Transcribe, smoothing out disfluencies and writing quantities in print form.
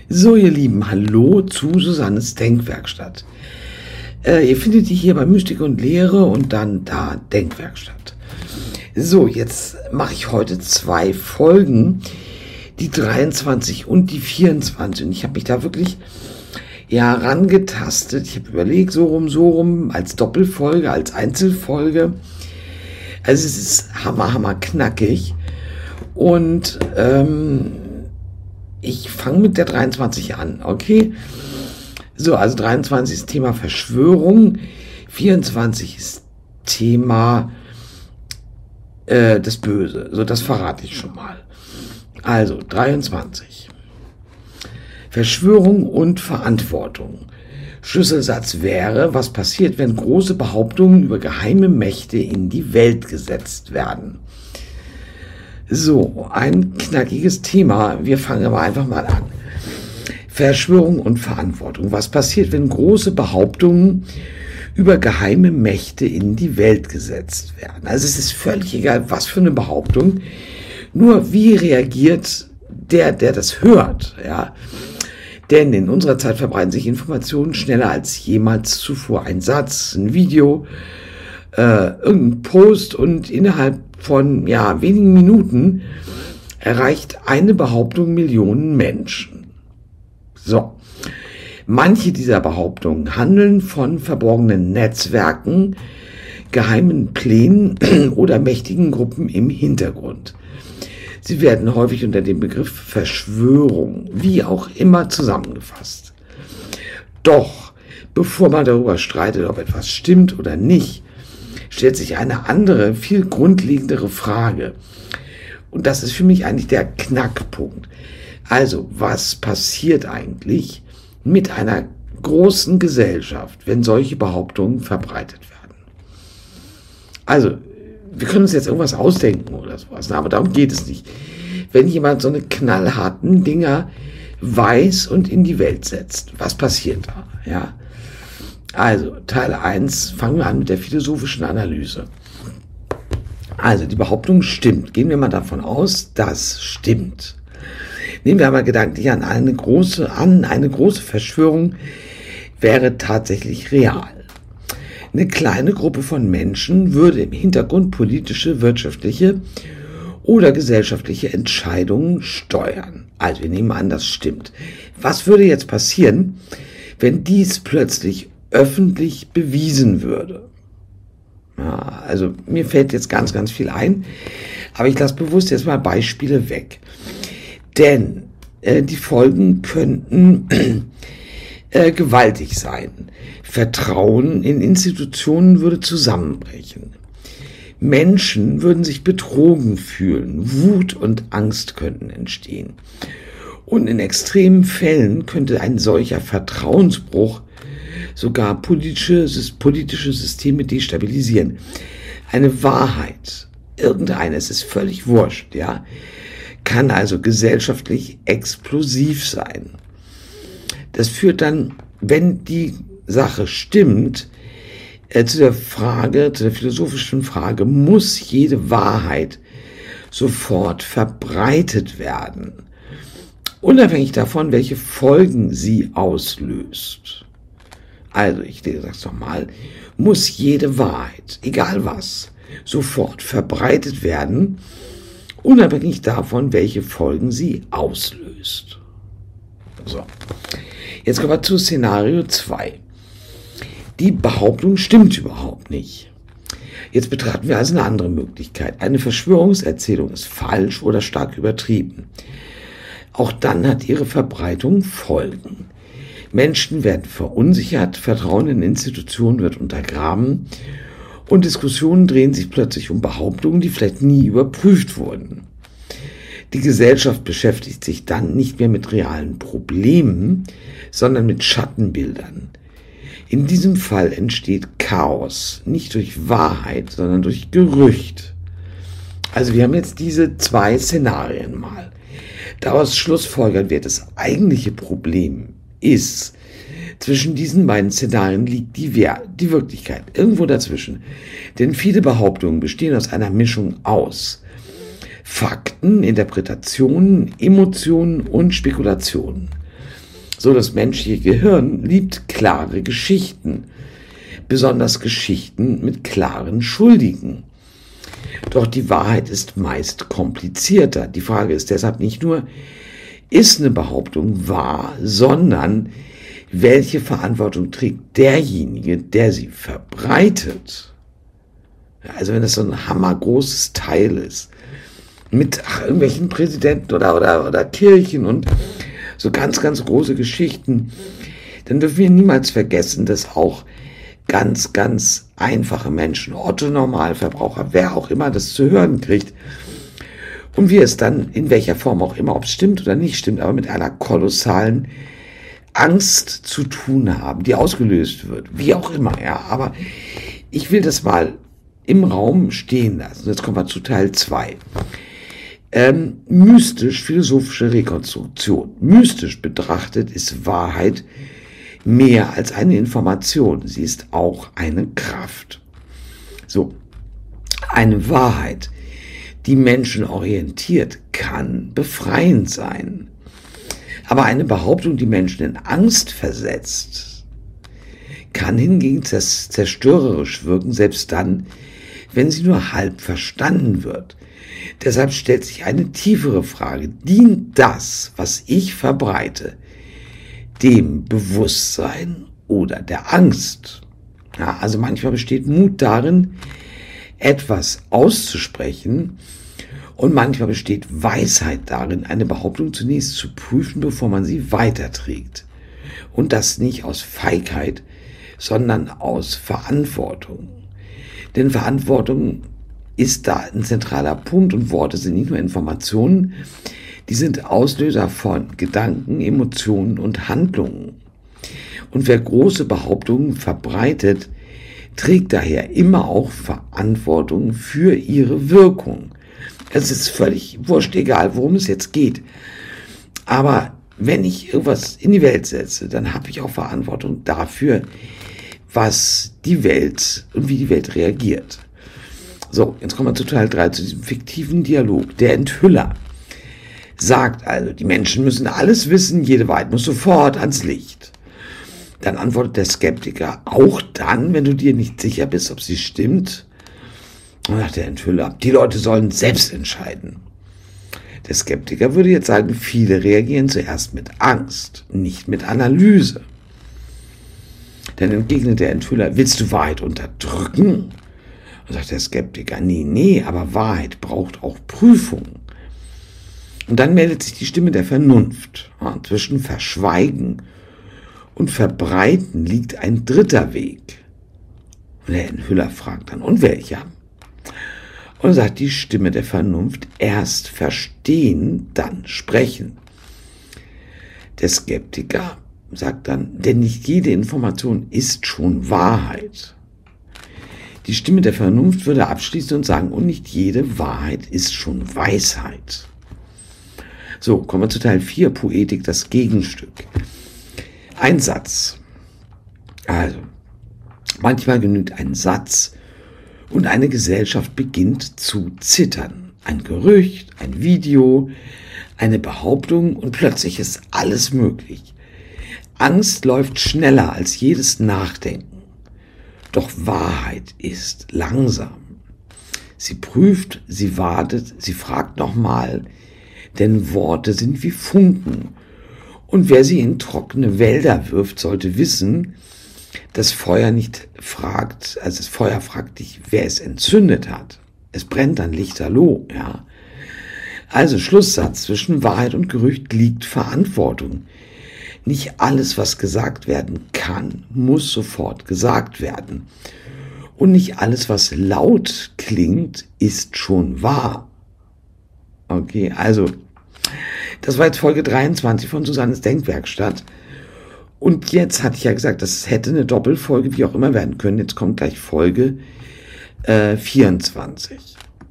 So, ihr Lieben, hallo zu Susannes Denkwerkstatt. Ihr findet die hier bei Mystik und Lehre und dann da Denkwerkstatt. So, jetzt mache ich heute 2 Folgen, die 23 und die 24. Und ich habe mich da wirklich rangetastet. Ich habe überlegt, so rum, als Doppelfolge, als Einzelfolge. Also es ist hammer knackig. Und ich fange mit der 23 an, okay? So, also 23 ist Thema Verschwörung, 24 ist Thema das Böse. So, das verrate ich schon mal. Also, 23. Verschwörung und Verantwortung. Schlüsselsatz wäre, was passiert, wenn große Behauptungen über geheime Mächte in die Welt gesetzt werden. So, ein knackiges Thema. Wir fangen aber einfach mal an. Verschwörung und Verantwortung. Was passiert, wenn große Behauptungen über geheime Mächte in die Welt gesetzt werden? Also es ist völlig egal, was für eine Behauptung. Nur wie reagiert der das hört? Ja? Denn in unserer Zeit verbreiten sich Informationen schneller als jemals zuvor. Ein Satz, ein Video, irgendein Post und innerhalb von wenigen Minuten erreicht eine Behauptung Millionen Menschen. So, manche dieser Behauptungen handeln von verborgenen Netzwerken, geheimen Plänen oder mächtigen Gruppen im Hintergrund. Sie werden häufig unter dem Begriff Verschwörung, wie auch immer, zusammengefasst. Doch, bevor man darüber streitet, ob etwas stimmt oder nicht, stellt sich eine andere, viel grundlegendere Frage. Und das ist für mich eigentlich der Knackpunkt. Also, was passiert eigentlich mit einer großen Gesellschaft, wenn solche Behauptungen verbreitet werden? Also, wir können uns jetzt irgendwas ausdenken oder sowas, aber darum geht es nicht. Wenn jemand so eine knallharten Dinger weiß und in die Welt setzt, was passiert da? Ja. Also, Teil 1, fangen wir an mit der philosophischen Analyse. Also, die Behauptung stimmt. Gehen wir mal davon aus, das stimmt. Nehmen wir aber gedanklich an, eine große Verschwörung wäre tatsächlich real. Eine kleine Gruppe von Menschen würde im Hintergrund politische, wirtschaftliche oder gesellschaftliche Entscheidungen steuern. Also, wir nehmen an, das stimmt. Was würde jetzt passieren, wenn dies plötzlich öffentlich bewiesen würde? Ja, also mir fällt jetzt ganz viel ein, aber ich lasse bewusst jetzt mal Beispiele weg. Denn die Folgen könnten gewaltig sein. Vertrauen in Institutionen würde zusammenbrechen. Menschen würden sich betrogen fühlen. Wut und Angst könnten entstehen. Und in extremen Fällen könnte ein solcher Vertrauensbruch sogar politische Systeme destabilisieren. Eine Wahrheit, irgendeine, es ist völlig wurscht, kann also gesellschaftlich explosiv sein. Das führt dann, wenn die Sache stimmt, zu der philosophischen Frage, muss jede Wahrheit sofort verbreitet werden, unabhängig davon, welche Folgen sie auslöst. Also, ich sag's nochmal, muss jede Wahrheit, egal was, sofort verbreitet werden, unabhängig davon, welche Folgen sie auslöst. So, jetzt kommen wir zu Szenario 2. Die Behauptung stimmt überhaupt nicht. Jetzt betrachten wir also eine andere Möglichkeit. Eine Verschwörungserzählung ist falsch oder stark übertrieben. Auch dann hat ihre Verbreitung Folgen. Menschen werden verunsichert, Vertrauen in Institutionen wird untergraben und Diskussionen drehen sich plötzlich um Behauptungen, die vielleicht nie überprüft wurden. Die Gesellschaft beschäftigt sich dann nicht mehr mit realen Problemen, sondern mit Schattenbildern. In diesem Fall entsteht Chaos, nicht durch Wahrheit, sondern durch Gerücht. Also wir haben jetzt diese 2 Szenarien mal. Daraus schlussfolgern wir, das eigentliche Problem ist, zwischen diesen beiden Szenarien liegt die Wirklichkeit, irgendwo dazwischen. Denn viele Behauptungen bestehen aus einer Mischung aus Fakten, Interpretationen, Emotionen und Spekulationen. So, das menschliche Gehirn liebt klare Geschichten, besonders Geschichten mit klaren Schuldigen. Doch die Wahrheit ist meist komplizierter. Die Frage ist deshalb nicht nur, ist eine Behauptung wahr, sondern welche Verantwortung trägt derjenige, der sie verbreitet? Also wenn das so ein hammergroßes Teil ist, mit irgendwelchen Präsidenten oder Kirchen und so ganz, ganz große Geschichten, dann dürfen wir niemals vergessen, dass auch ganz, ganz einfache Menschen, Otto-Normalverbraucher, wer auch immer das zu hören kriegt, und wir es dann in welcher Form auch immer, ob es stimmt oder nicht stimmt, aber mit einer kolossalen Angst zu tun haben, die ausgelöst wird, wie auch immer, ja. Aber ich will das mal im Raum stehen lassen. Jetzt kommen wir zu Teil 2. Mystisch-philosophische Rekonstruktion. Mystisch betrachtet ist Wahrheit mehr als eine Information. Sie ist auch eine Kraft. So, eine Wahrheit, die Menschen orientiert, kann befreiend sein. Aber eine Behauptung, die Menschen in Angst versetzt, kann hingegen zerstörerisch wirken, selbst dann, wenn sie nur halb verstanden wird. Deshalb stellt sich eine tiefere Frage: Dient das, was ich verbreite, dem Bewusstsein oder der Angst? Ja, also manchmal besteht Mut darin, etwas auszusprechen, und manchmal besteht Weisheit darin, eine Behauptung zunächst zu prüfen, bevor man sie weiterträgt. Und das nicht aus Feigheit, sondern aus Verantwortung. Denn Verantwortung ist da ein zentraler Punkt, und Worte sind nicht nur Informationen, die sind Auslöser von Gedanken, Emotionen und Handlungen. Und wer große Behauptungen verbreitet, trägt daher immer auch Verantwortung für ihre Wirkung. Es ist völlig wurscht, egal worum es jetzt geht. Aber wenn ich irgendwas in die Welt setze, dann habe ich auch Verantwortung dafür, was die Welt und wie die Welt reagiert. So, jetzt kommen wir zu Teil 3, zu diesem fiktiven Dialog. Der Enthüller sagt also, die Menschen müssen alles wissen, jede Wahrheit muss sofort ans Licht. Dann antwortet der Skeptiker: Auch dann, wenn du dir nicht sicher bist, ob sie stimmt? Und sagt der Enthüller: Die Leute sollen selbst entscheiden. Der Skeptiker würde jetzt sagen, viele reagieren zuerst mit Angst, nicht mit Analyse. Dann entgegnet der Enthüller: Willst du Wahrheit unterdrücken? Und sagt der Skeptiker: Nee, aber Wahrheit braucht auch Prüfung. Und dann meldet sich die Stimme der Vernunft. Ja, zwischen Verschweigen und Verbreiten liegt ein dritter Weg. Und der Enthüller fragt dann: Und welcher? Und sagt die Stimme der Vernunft: Erst verstehen, dann sprechen. Der Skeptiker sagt dann: Denn nicht jede Information ist schon Wahrheit. Die Stimme der Vernunft würde abschließen und sagen: Und nicht jede Wahrheit ist schon Weisheit. So, kommen wir zu Teil 4, Poetik, das Gegenstück. Ein Satz. Also, manchmal genügt ein Satz und eine Gesellschaft beginnt zu zittern. Ein Gerücht, ein Video, eine Behauptung, und plötzlich ist alles möglich. Angst läuft schneller als jedes Nachdenken. Doch Wahrheit ist langsam. Sie prüft, sie wartet, sie fragt nochmal, denn Worte sind wie Funken. Und wer sie in trockene Wälder wirft, sollte wissen, das Feuer nicht fragt, also das Feuer fragt dich, wer es entzündet hat. Es brennt dann lichterloh, ja. Also Schlusssatz: Zwischen Wahrheit und Gerücht liegt Verantwortung. Nicht alles, was gesagt werden kann, muss sofort gesagt werden. Und nicht alles, was laut klingt, ist schon wahr. Okay, also, das war jetzt Folge 23 von Susannes Denkwerkstatt. Und jetzt hatte ich ja gesagt, das hätte eine Doppelfolge, wie auch immer, werden können. Jetzt kommt gleich Folge 24.